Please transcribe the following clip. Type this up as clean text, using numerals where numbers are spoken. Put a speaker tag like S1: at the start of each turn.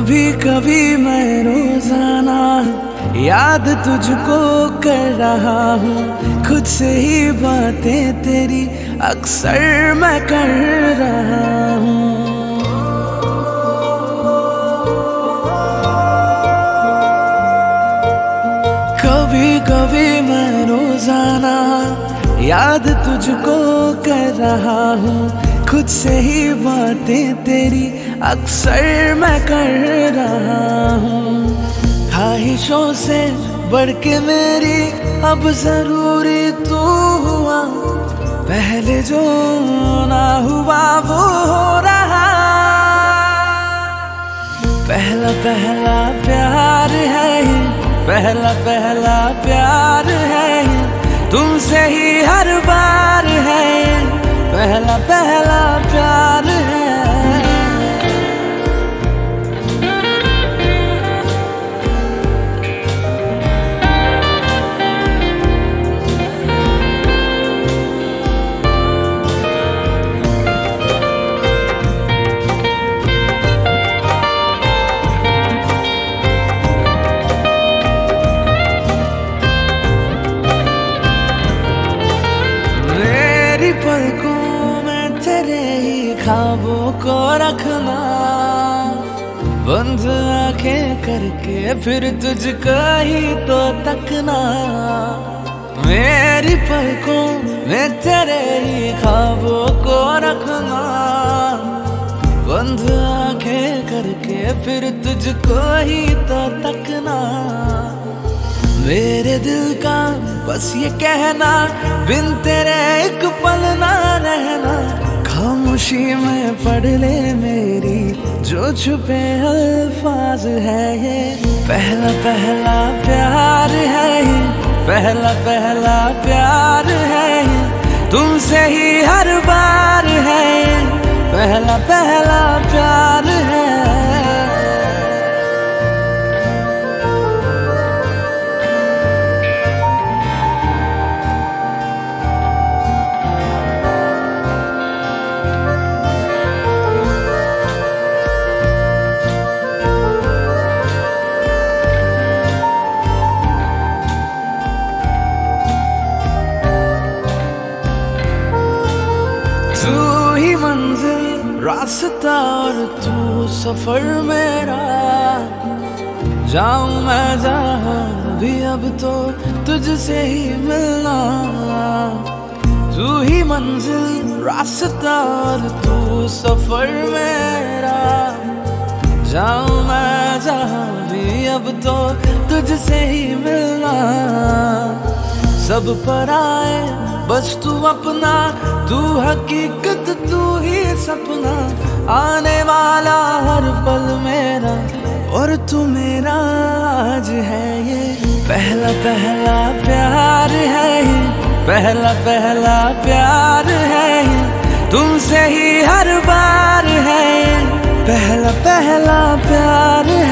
S1: कभी कभी मैं रोजाना याद तुझको कर रहा हूँ। खुद से ही बातें तेरी अक्सर मैं कर रहा हूँ। कभी कभी मैं रोजाना याद तुझको कर रहा हूँ। खुद से ही बातें तेरी अक्सर मैं कर रहा हूँ। ख्वाहिशों से बढ़ के मेरी अब जरूरी तू हुआ। पहले जो ना हुआ वो हो रहा। पहला पहला प्यार है, पहला पहला प्यार है, तुमसे ही हर बार है। पहला पहला प्यार है। मेरी पलकों में तेरे ही ख्वाबों को रखना। बंद आंखें करके फिर तुझको ही तो तकना। मेरी पलकों में तेरे ही ख्वाबों को रखना। बंद आंखें करके फिर तुझको ही तो तकना। मेरे दिल का बस ये कहना, बिन तेरे एक पल ना रहना। खामोशी में पढ़ ले मेरी जो छुपे अल्फाज है ये। पहला पहला प्यार है, पहला पहला प्यार है, तुमसे ही हर बार है। पहला पहला प्यार है। तू ही मंजिल रास्ता और तू सफर मेरा। जाऊं मैं जहां भी अब तो तुझसे ही मिलना। तू ही मंजिल रास्ता और तू सफर मेरा। जाऊं मैं जहां भी अब तो तुझसे ही मिलना। सब पर आए बस तू अपना, तू हकीकत तू ही सपना। आने वाला हर पल मेरा और तू मेरा आज है ये। पहला पहला प्यार है, पहला पहला प्यार है, तुमसे ही हर बार है। पहला पहला प्यार